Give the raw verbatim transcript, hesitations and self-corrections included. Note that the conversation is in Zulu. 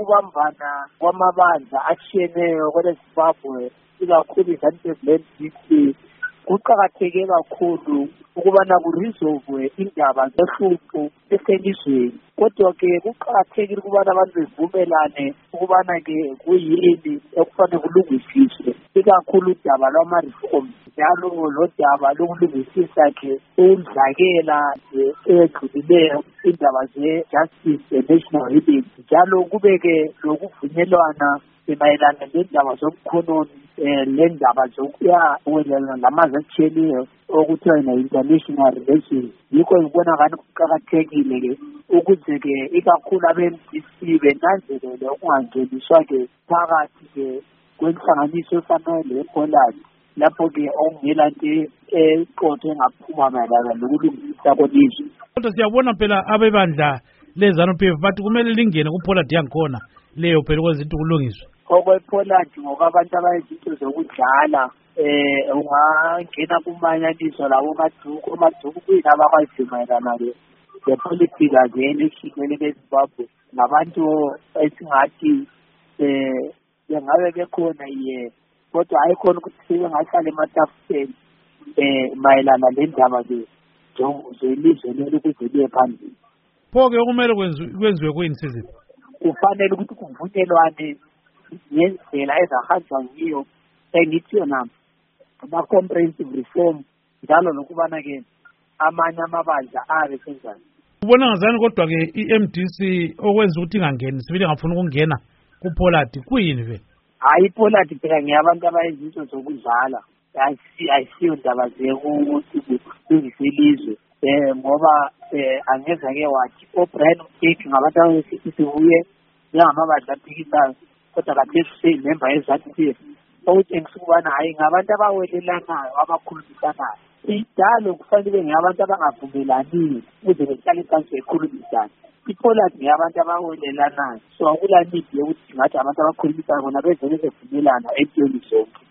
ukubambana kwamabandla atshiyeneyo kweleZimbabwe ikakhulu iZanu-P F C kuqakatheke kakhulu ukubana kurizolvwe indaba zohlupho eselizweni. Kodwa-ke kuqakathekile ukubana abantu bevumelane ukubana-ke kuyini okufanele kulungisiswe, ikakhulu udaba lwama-reforms njalo lodaba lokulungisisa-ke umdlakela edlulileyo indaba ze-justice national healing, njalo kube-ke lokuvunyelwana mayelana nendaba zomkhononi um lendaba zokuya welana lamazwe atshiyeneyo okuthiwa na-international relations. Yikho ngibona ngani kuqakathekile-ke ukuze-ke ikakhulu abe-M D C benanzelele ukungangeniswa-ke phakathi-ke kwenhlanganiso efana le-Poland, lapho-ke okungela nto eqotho engaphuma mayelana nokulungisisa kwelizwe. Kodwa siyabona phela abebandla le-ZANU-P F bathi kumele lingene kuPoland yankhona leyo phela kwezinto kulungiswa. okwePoland ngokwabantu abayizinto zokudlala um ungangena kumanyaniso lawo maduku omaduku kuyini abakwaziyo mayelana-ke lepolitika ze-election leZimbabwe ngabantu esingathi um bengabe bekhona ye kodwa ayikhona ukuthi sebengahlala ematafuleni um mayelana lendaba-ke zelizwe leli ukuze liye phambili. Pho-ke okumele kwenziwe kuyini sizipho? Kufanele ukuthi kuvunyelwane ngendlela ezahanjwa yiyo engithi yona ama-comprehensive reform njalo lokubana-ke amanye amabandla abe senzani. Ubona ngazani kodwa-ke i-M D C okwenza ukuthi ingangeni sibili ngafuna ukungena kuPoland kuyini vele? Hayi iPoland phela ngeyabantu abayizinto zokudlala, ayisiyo ndaba zekuthi kulungiselizwe um ngoba um angeza-ke wathi oBrian Mteki ngabantu abasithi sibuye njengamabandla aphikisayo kodwa kathesi seyimemba ye-ZANU-P F okutshengisa ukubana hhayi ngabantu abawelelanayo abakhulumisanayo. Idalo kufanele ngeyabantu abangavumelaniyo ukuze behlale phansi bekhulumisane. iPoland ngeyabantu abawelelanayo, so akula need yokuthi ngathi abantu abakhulumisayo bona beze bevumelana entweni zonke.